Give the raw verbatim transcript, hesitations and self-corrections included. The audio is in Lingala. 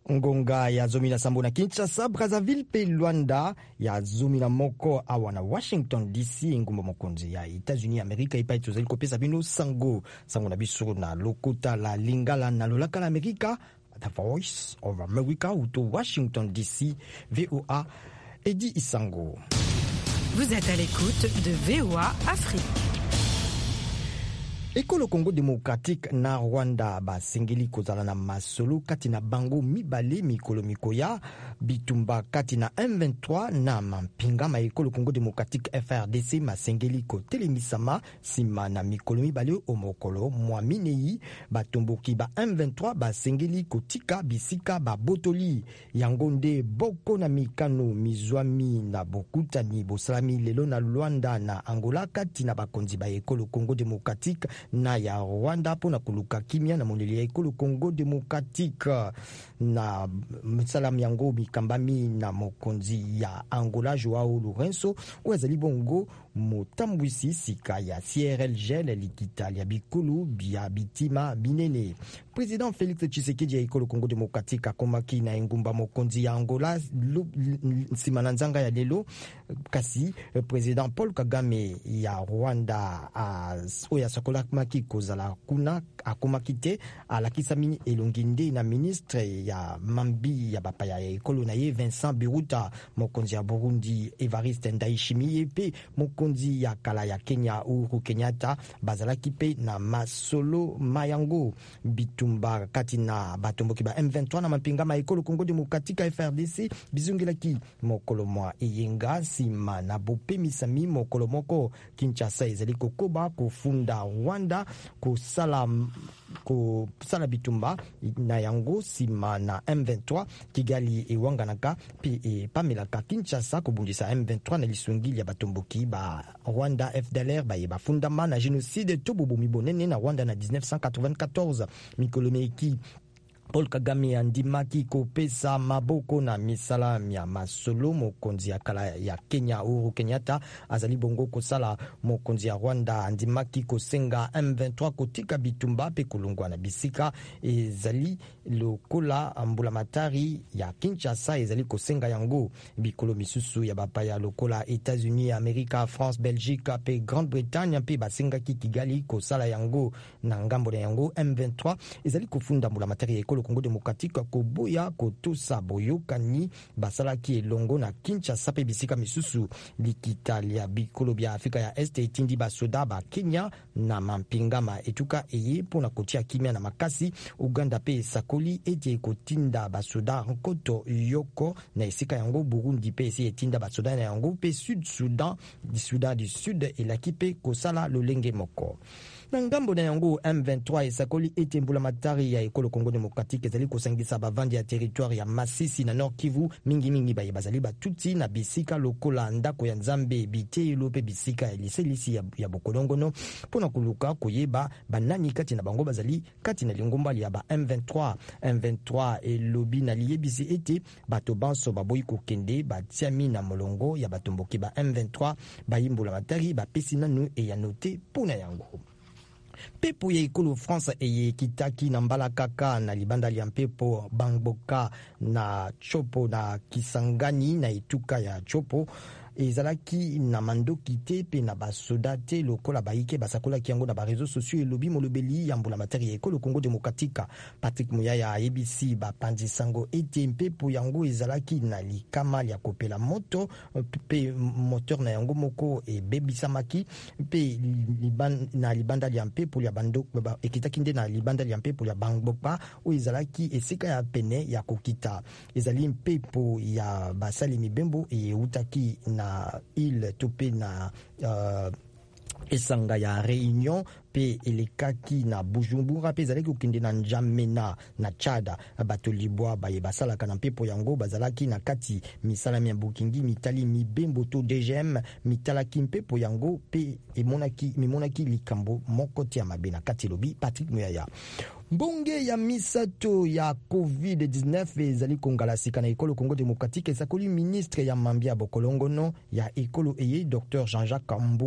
ngonga ya zomi na sambo na Kinshasa, Brazzaville pe Luanda ya zomi na moko awa na Washington D C, ngumba mokonzi ya États-Unis Amerika ipai tozali kopesa bino sango sango na biso na lokota la lingala na lolaka la Amerika, The Voice of America uto Washington D C. V O A Edi Isango. Vous êtes à l'écoute de V O A Afrique. Ekolo Congo Démocratique na Rwanda basengeli kozala na masolo kati na bango mibale mikolo mikoya bitumba kati na M vingt-trois na mampinga ma Ekolo Congo Démocratique F R D C masengeli ko telemisama sima na mikolo mibale omokolo mwa minei batomboki ba M vingt-trois basengeli kotika bisika ba botoli yango nde boko na mikano mizwami na bokutani bosalami lelo na Luanda na Angola kati na bakonzi ba Ekolo Congo Démocratique na ya Rwanda pona kuluka kimia na moneli ya Ekolo Congo Démocratique na msalam yango bikambami na mokonzi ya Angola Joao Lourenço wazali bongo motambwisi sika ya C R L G L likita ya bikulu bia bitima binene. Président Félix Tshisekedi ya Ekolo Congo Démocratique akomaki na ngumba mokonzi ya Angola simana nzanga ya lelo kasi Président Paul Kagame ya Rwanda oya sakola maki kozala kuna akomaki te alakisami elonginde na ministre ya mambi ya bapaya ya ekolo na ye Vincent Biruta, mokonzi ya Burundi Evariste Ndayishimiye pe mokonzi ya kala ya Kenya Uhuru Kenyatta bazalaki pe na masolo mayango bitumba kati na batomboki ba M vingt-trois na mapinga ma Ekolo Congo Démocratique F R D C bizungelaki mokolo mwa eyenga sima na bope misami mokolo moko Kinshasa ezali kokoba kofunda Rwanda kusala kusala bitumba na yango sima na M vingt-trois Kigali ewanganaka pe e pamelaka Kinshasa kobundisa M vingt-trois na lisungili ya batomboki ba Rwanda F D L R ba yeba fundama na génocide to bobomi bonene na Rwanda na dix-neuf cent quatre-vingt-quatorze. Mikolo meki Paul Kagame andimaki kopesa maboko na misala ya masolo mokonzi ya kala ya Kenya Uhuru Kenyatta azali bongo kosala mokonzi ya Rwanda andimaki kosenga M vingt-trois kotika bitumba pe kulungwa na bisika ezali lokola mbula matari ya Kinshasa ezali kosenga yango bikolo misusu ya bapaya lokola États-Unis Amerika France Belgique pe Grande-Bretagne pe basenga ki Kigali kosala yango na ngambo na yango M vingt-trois ezali kofunda mbula matari ya Ekolo Congo Démocratique koboya kotosa boyokani basalaki elongo na Kinshasa pe bisika misusu likitalia bikolo bya Afrika ya Este etindi basoda ba Kenya na mampinga ma etuka eye pona kotia kimia na makasi Uganda pe sakoli ete kotinda basoda nkoto yoko na esika yango Burundi pe esi etinda basoda na yango pe Sud Sudan di Sudan du Sud elaki pe kosala lolenge moko na ngambo na yango M vingt-trois esakoli ete mbula matari ya Ekolo Congo Démocratique ezali kosangisa bavandi ya territoire ya Masisi na Nord Kivu mingi mingi baye bazali batuti na bisika lokola ndako ya Nzambe bitelo pe bisika ya liselisi ya, ya bokolongono pona kuluka koyeba banani kati na bango bazali kati na lingomba ya ba M vingt-trois. M vingt-trois elobi na liyebisi ete bato banso baboyi kokende batiami na molongo ya batomboki ba M vingt-trois bayimbula matari bapesi nanu e ya note pona yango. Pepo ya Ekolo France eye kitaki na mbala kaka na libanda ya mpepo Bangboka na Chopo na Kisangani na etuka ya Chopo ezalaki na mandoki te pe na basoda te lokola baike basakola kiango na ba réseaux sociaux elobi molobeli ya mbula matari ya Ekolo Congo Démocratique Patrick Muyaya A B C bapandi sango ete mpepo yango ezalaki na likama ya kopela moto pe moteur na yango moko e bebisamaki pe liban, na libanda ya mpepo ya bando ekitaki nde na libanda ya mpepo ya Bangboka o ezalaki esika ya pene ya kokita ezali mpepo ya basali mibembo e utaki na ile tope na uh, esanga ya Réunion pe elekaki na Bujumbura pe zalaki okende na Njamena na Tchad bato libwa baye basalaka na mpepo yango bazalaki na kati misala ya Bukingi mitali mibembo to D G M mitalaki mpepo yango pe emonaki mimonaki likambo moko tia mabe na kati lobi Patrick Muyaya. Mbonge ya misato ya covid dix-neuf ezali kongala sika na Ekolo Congo Démocratique esakoli ministre ya mambia bokolongono ya Ekolo eye Docteur Jean-Jacques Kambu